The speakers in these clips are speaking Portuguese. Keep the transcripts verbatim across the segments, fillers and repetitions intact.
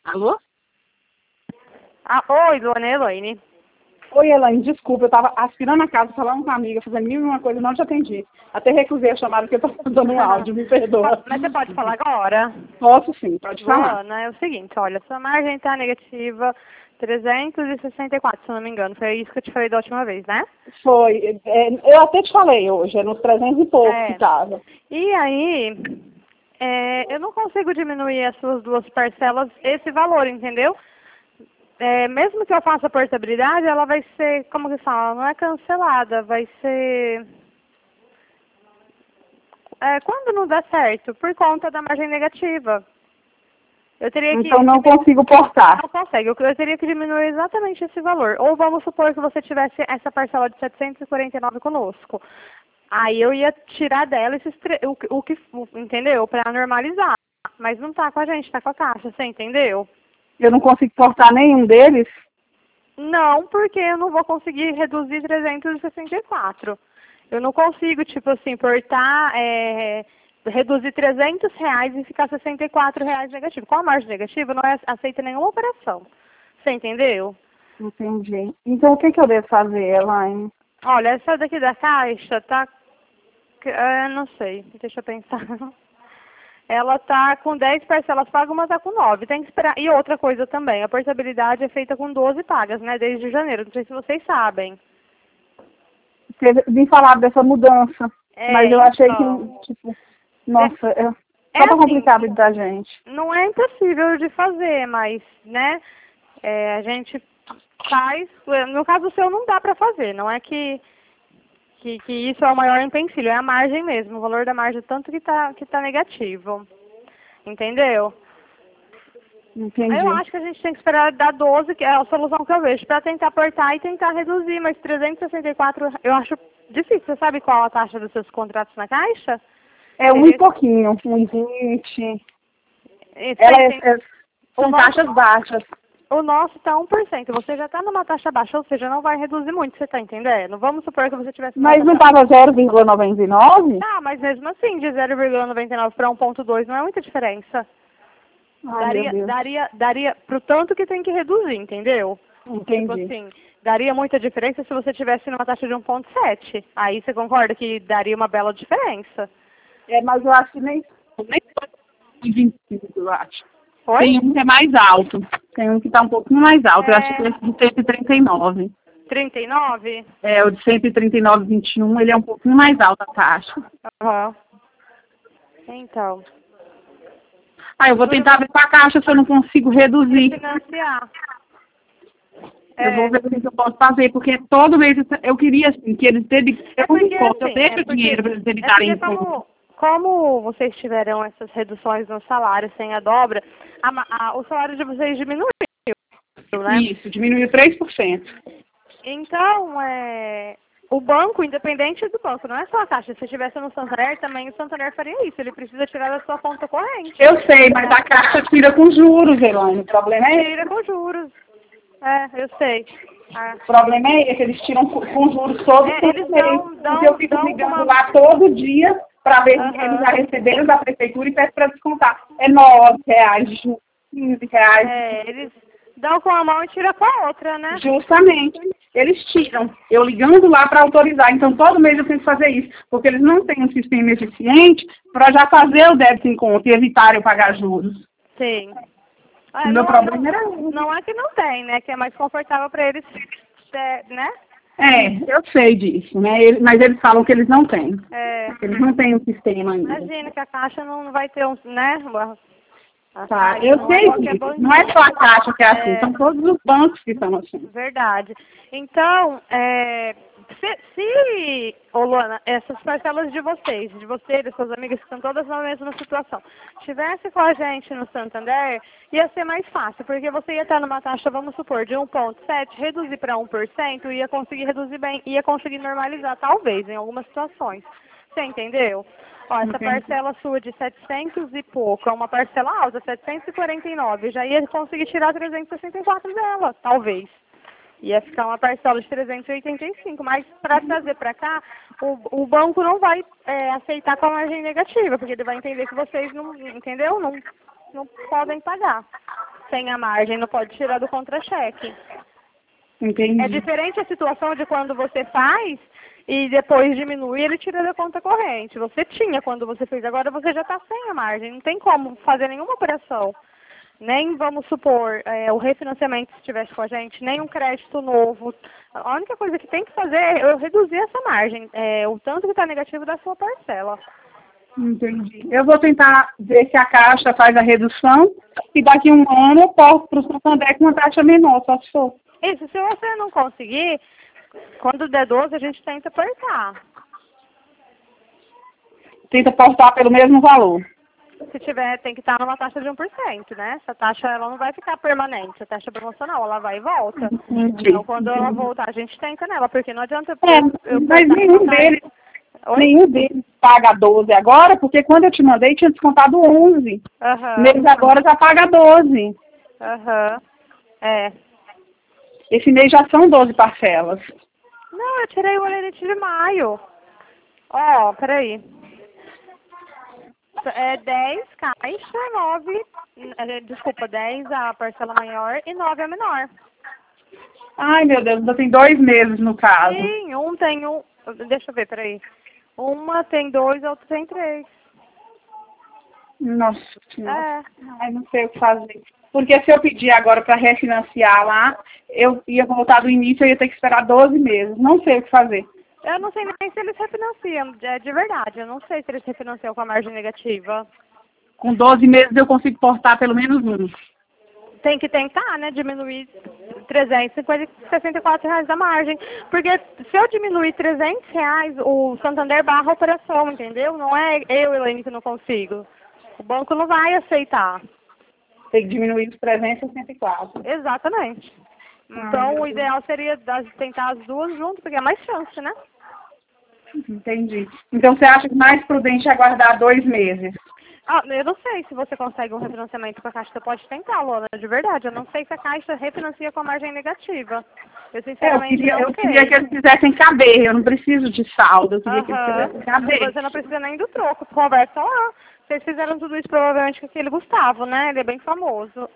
Alô? Ah, oi, dona Elaine. Oi, Elaine, desculpa, eu tava aspirando a casa, falando com uma amiga, fazendo mil e uma coisa, não te atendi. Até recusei a chamada porque eu tô dando um áudio, me perdoa. Mas você pode falar agora? Posso sim, pode falar. Luana, é o seguinte, olha, sua margem está negativa trezentos e sessenta e quatro, se eu não me engano. Foi isso que eu te falei da última vez, né? Foi, é, eu até te falei hoje, é nos trezentos e pouco É. que tava. E aí, é, eu não consigo diminuir as suas duas parcelas esse valor, entendeu? É, mesmo que eu faça a portabilidade, ela vai ser, como que fala, não é cancelada, vai ser... É, quando não dá certo? Por conta da margem negativa. Eu teria que... Então não consigo portar. Não consegue, eu, eu teria que diminuir exatamente esse valor. Ou vamos supor que você tivesse essa parcela de setecentos e quarenta e nove conosco. Aí eu ia tirar dela esses tre- o, o que, o- entendeu? Para normalizar. Mas não tá com a gente, tá com a caixa, você entendeu? Eu não consigo portar nenhum deles. Não, porque eu não vou conseguir reduzir trezentos e sessenta e quatro. Eu não consigo, tipo assim, portar, é, reduzir trezentos reais e ficar sessenta e quatro reais negativo. Com a margem negativa, não é aceita nenhuma operação. Você entendeu? Entendi. Então o que, que eu devo fazer, Elaine? Olha, essa daqui da caixa tá... É, não sei, deixa eu pensar. Ela tá com dez parcelas pagas, uma tá com nove. Tem que esperar. E outra coisa também, a portabilidade é feita com doze pagas, né? Desde janeiro. Não sei se vocês sabem. Você me falaram dessa mudança, É, mas eu achei que, então, tipo, nossa, é, é só tá assim, complicado da gente. não é impossível de fazer, mas, né, é, a gente faz, no caso seu não dá para fazer, não é que, que, que isso é o maior empecilho, é a margem mesmo, o valor da margem tanto que tá, que tá negativo, entendeu? Entendi. Eu acho que a gente tem que esperar dar doze, que é a solução que eu vejo, para tentar aportar e tentar reduzir, mas trezentos e sessenta e quatro eu acho difícil. Você sabe qual a taxa dos seus contratos na Caixa? É um e Ele- pouquinho, um e vinte. Você Ela é, entende? é, são O taxas nosso, baixas. o nosso está um por cento. Você já está numa taxa baixa, ou seja, não vai reduzir muito, você está entendendo? Vamos supor que você tivesse uma Mas não taxa... estava zero vírgula noventa e nove? Ah, mas mesmo assim, de zero vírgula noventa e nove para um ponto dois não é muita diferença. Ai, meu Daria, Deus. daria, daria pro tanto que tem que reduzir, entendeu? Tipo Entendi. assim, daria muita diferença se você tivesse numa taxa de um ponto sete. Aí você concorda que daria uma bela diferença? É, mas eu acho que nem, nem vinte e cinco, eu acho. Oi? Tem um que é mais alto. Tem um que está um pouquinho mais alto. Eu acho que É, esse de cento e trinta e nove. trinta e nove? É, o de cento e trinta e nove vírgula vinte e um, ele é um pouquinho mais alto a taxa. Aham. Então, Ah, eu vou tentar ver com a caixa se eu não consigo reduzir. financiar. Eu vou É, ver o que eu posso fazer, porque todo mês eu queria, assim, que eles debitarem é um porque imposto. Eu assim, deixo é o porque, dinheiro para eles é debitarem porque imposto. como, como vocês tiveram essas reduções no salário sem a dobra, a ma- a- o salário de vocês diminuiu, né? Isso, diminuiu três por cento. Então, é, o banco, independente do banco, não é só a Caixa. Se estivesse no Santander, também o Santander faria isso. Ele precisa tirar da sua conta corrente. Eu sei, mas a caixa tira com juros, Elaine. O problema é esse. Tira com juros. É, eu sei. Ah. O problema é esse, eles tiram com com juros todo É, eles mês. dão, Porque eu dão, fico dão ligando uma... lá todo dia para ver se eles Aham. já receberam da prefeitura e peço para descontar. É nove reais, ju- quinze reais. É, eles dão com a mão e tiram com a outra, né? Justamente. Eles tiram. Eu ligando lá para autorizar. Então, todo mês eu tenho que fazer isso. Porque eles não têm um sistema eficiente para já fazer o débito em conta e evitar eu pagar juros. Sim. O É, meu não, problema não, era esse. não é que não tem, né? Que é mais confortável para eles, é, né? É, eu sei disso, né? Ele- mas eles falam que eles não têm. É, Eles não têm um sistema ainda. imagina que a Caixa não vai ter um, né? A Tá, Caixa eu não é sei qualquer disso. banco. Não é só a Caixa que é assim, É, são todos os bancos que são assim. verdade. Então, é, se, se ô Luana, essas parcelas de vocês, de você, das suas amigas que estão todas na mesma situação, tivesse com a gente no Santander, ia ser mais fácil, porque você ia estar numa taxa, vamos supor, de um ponto sete, reduzir para um por cento, ia conseguir reduzir bem, ia conseguir normalizar, talvez, em algumas situações. Você entendeu? Ó, essa Entendi. parcela sua de setecentos e pouco, é uma parcela alta, setecentos e quarenta e nove, já ia conseguir tirar trezentos e sessenta e quatro dela, talvez. Ia ficar uma parcela de trezentos e oitenta e cinco, mas para trazer para cá, o, o banco não vai é, aceitar com a margem negativa, porque ele vai entender que vocês não, entendeu? Não, não podem pagar. sem a margem, não pode tirar do contra-cheque. Entendi. É diferente a situação de quando você faz e depois diminui, ele tira da conta corrente. Você tinha quando você fez, agora você já está sem a margem, não tem como fazer nenhuma operação. Nem, vamos supor, é, o refinanciamento se estivesse com a gente, nem um crédito novo. A única coisa que tem que fazer é eu reduzir essa margem, é, o tanto que está negativo da sua parcela. Entendi. Eu vou tentar ver se a Caixa faz a redução e daqui a um ano eu posso para o Santander com uma taxa menor, só se for. Isso, se você não conseguir, quando der doze a gente tenta apertar. Tenta portar pelo mesmo valor. Se tiver, tem que estar numa taxa de um por cento, né? Essa taxa ela não vai ficar permanente, a taxa promocional, ela vai e volta. Entendi. Então, quando ela voltar, a gente tenta nela, porque não adianta... É, eu mas nenhum deles, nenhum deles paga doze agora, porque quando eu te mandei tinha descontado onze. Aham. Mês agora já paga doze. Aham. É. Esse mês já são doze parcelas. Não, eu tirei o lerite de maio. Ó, peraí. É dez caixa, nove, desculpa, dez a parcela maior e nove a menor. Ai, meu Deus, ainda tem dois meses no caso. Sim, um tem um, deixa eu ver, peraí. Uma tem dois, a outra tem três. Nossa Senhora. É. Ai, não sei o que fazer. Porque se eu pedir agora para refinanciar lá, eu ia voltar do início, eu ia ter que esperar doze meses. Não sei o que fazer. Eu não sei nem se eles refinanciam, é de verdade. Eu não sei se eles refinanciam com a margem negativa. Com doze meses eu consigo portar pelo menos um. Tem que tentar, né, diminuir trezentos e sessenta e quatro reais da margem. Porque se eu diminuir trezentos reais, o Santander barra a operação, entendeu? Não é eu, Elaine, que não consigo. O banco não vai aceitar. Tem que diminuir os trezentos e sessenta e quatro. Exatamente. Então, ah, o ideal seria das, tentar as duas juntas, porque é mais chance, né? Entendi. Então, você acha que mais prudente é aguardar dois meses? Ah, eu não sei se você consegue um refinanciamento com a Caixa. Você pode tentar, Lona, de verdade. Eu não sei se a Caixa refinancia com a margem negativa. Eu, sinceramente, é, eu queria, não eu sei. queria que eles fizessem caber. Eu não preciso de saldo. Eu queria uh-huh. que eles fizessem caber. Você não precisa nem do troco. Conversa lá. Vocês fizeram tudo isso provavelmente com aquele Gustavo, né? Ele é bem famoso.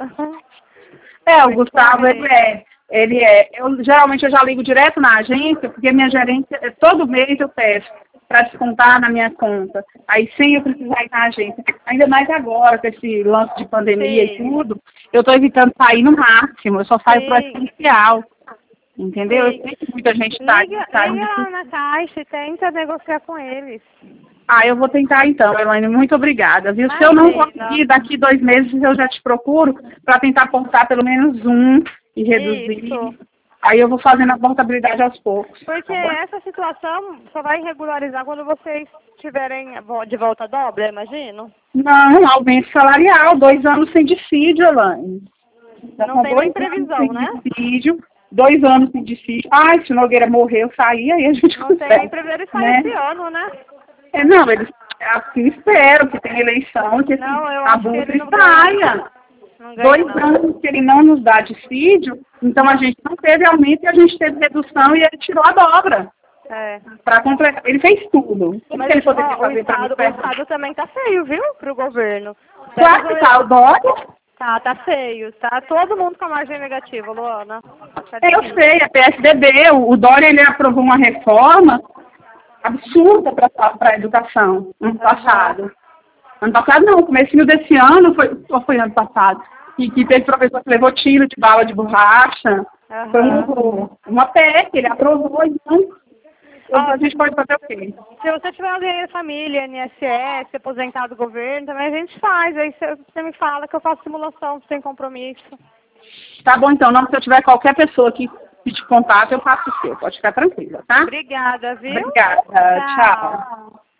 É, o Gustavo, ele é. Ele é. Eu, geralmente eu já ligo direto na agência, porque a minha gerência, todo mês eu peço para descontar na minha conta. Aí sem eu precisar ir na agência. Ainda mais agora, com esse lance de pandemia Sim. e tudo, eu estou evitando sair no máximo. Eu só saio para o essencial. Entendeu? Sim. Eu sei que muita gente está... Liga, tá liga lá na Caixa e tenta negociar com eles. Ah, eu vou tentar então, Elaine. Muito obrigada, viu? Se eu não conseguir, daqui dois meses eu já te procuro para tentar portar pelo menos um e reduzir. Isso. Aí eu vou fazendo a portabilidade aos poucos. Porque tá essa situação só vai regularizar quando vocês tiverem de volta dobra, imagino? Não, aumento salarial, dois anos sem dissídio, Elaine. Não tem nem previsão, né? Dissídio, dois anos sem dissídio. Ai, se o Nogueira morreu, sair, aí a gente Não consegue, tem nem previsão, ele sai né? esse ano, né? É, não, eles assim esperam que tenha eleição, que não, eu a acho que ele não saia. Não ganha, Dois não. anos que ele não nos dá dissídio, então a gente não teve aumento e a gente teve redução e ele tirou a dobra. É. Para completar. Ele fez tudo. O Mas que ele poderia ó, fazer o, estado, o estado também tá feio, viu? Pro governo. Claro que tá, o Dória. Tá, tá feio. Tá todo mundo com a margem negativa, Luana. Tá eu sei, a P S D B, o, o Dória ele aprovou uma reforma absurda para a educação ano passado. Uhum. Ano passado não, comecinho desse ano, foi, ou foi ano passado, que, que teve professor que levou tiro de bala de borracha. Uhum. Foi um, uma P E C, ele aprovou, então ah, a gente pode fazer o quê? Se você tiver alguém da família, I N S S, aposentado do governo, também a gente faz. Aí você me fala que eu faço simulação sem compromisso. Tá bom, então. Não, se eu tiver qualquer pessoa que te contato, eu faço o seu. Pode ficar tranquila, tá? Obrigada, viu? Obrigada. Tchau. Tchau.